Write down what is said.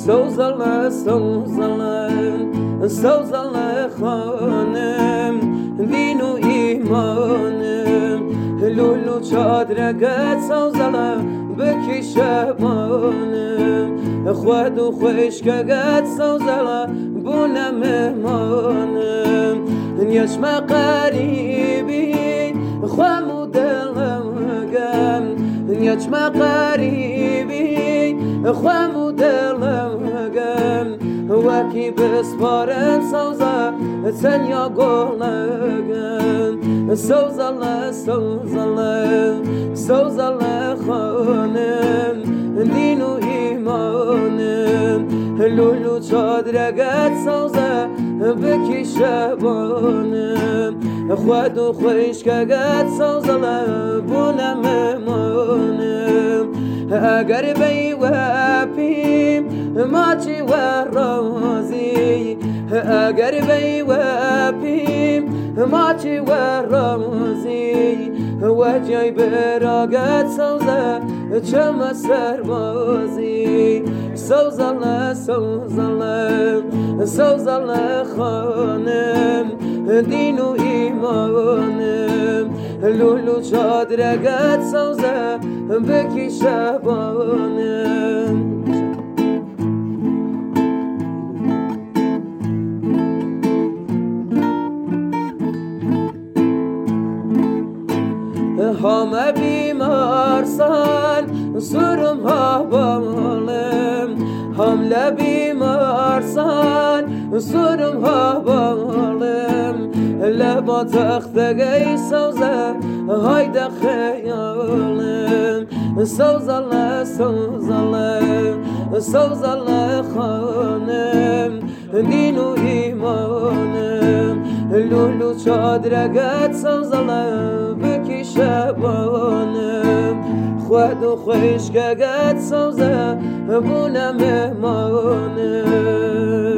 سوزله سوزله خانم دین و ایمانم لولو چادرگت سوزله بکی شبانم خود و خوشکگت سوزله بونه مهمانم یشم قریبی خوامو دلگم یشم قریبی خوامو دلگم وکی بسپارم سوزه تنیا گلگم سوزله خانم دین و ایمانم لولو چادرگت سوزه بکی شبانم خود و خوشکگت سوزله بونم مهمانم اگر بی وپیم ماچی و رازی اگر بی وپیم ماچی و رازی و جای براگت سوزه چم سربازی سوزله خانم دین و ایمانم لولو چادرگت سوزه بکی شبانم همه بیمارسان سرم ها بالم حمله بیمارسان سرم ها بالم لبا تختگی سوزه هایده خیالم سوزله خانم دین و ایمانم لولو چادرگت سوزله بکی شبانم خود و خوشکگت سوزه بونه مهمانم